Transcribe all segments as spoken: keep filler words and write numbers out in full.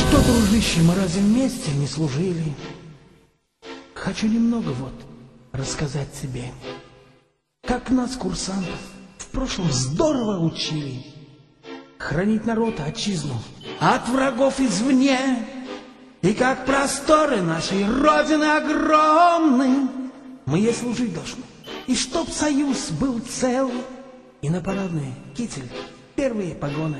Что, дружище, мы разве вместе не служили? Хочу немного вот рассказать тебе, как нас, курсантов, в прошлом здорово учили хранить народ, отчизну от врагов извне, и как просторы нашей Родины огромны, мы ей служить должны, и чтоб союз был цел, и на парадный китель первые погоны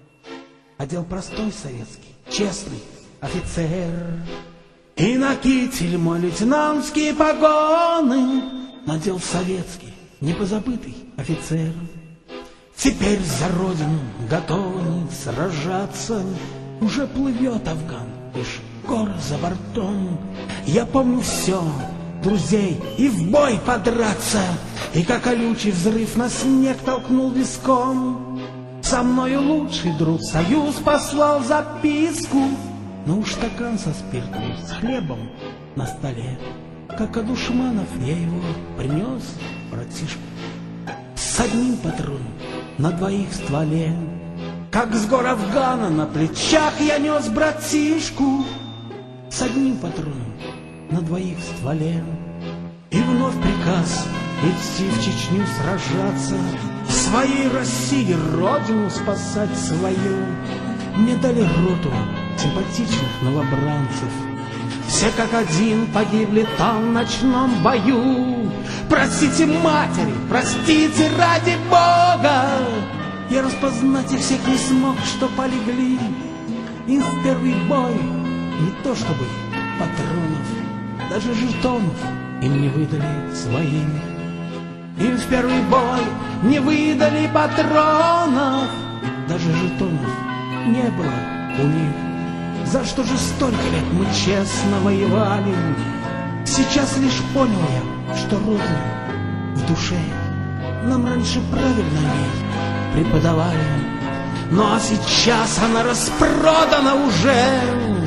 одел простой советский, честный офицер. И на китель мой лейтенантские погоны надел советский, непозабытый офицер. Теперь за родину готовы сражаться, уже плывет Афган, лишь горы за бортом. Я помню все, друзей, и в бой подраться, и как колючий взрыв на снег толкнул виском. Со мною лучший друг союз послал записку, ну уж стакан со спиртом, с хлебом на столе. Как от душманов я его принес, братишка, с одним патроном на двоих в стволе. Как с гор Афгана на плечах я нес братишку, с одним патроном на двоих в стволе. И вновь приказ идти в Чечню сражаться, своей России родину спасать свою. Мне дали роту симпатичных новобранцев, все как один погибли там в ночном бою. Простите, матери, простите, ради Бога, я распознать их всех не смог, что полегли. Им в первый бой не то чтобы патронов, даже жетонов им не выдали своих. Им в первый бой не выдали патронов, даже жетонов не было у них. За что же столько лет мы честно воевали? Сейчас лишь понял я, что Родина в душе нам раньше правильно ей преподавали. Ну а сейчас она распродана уже.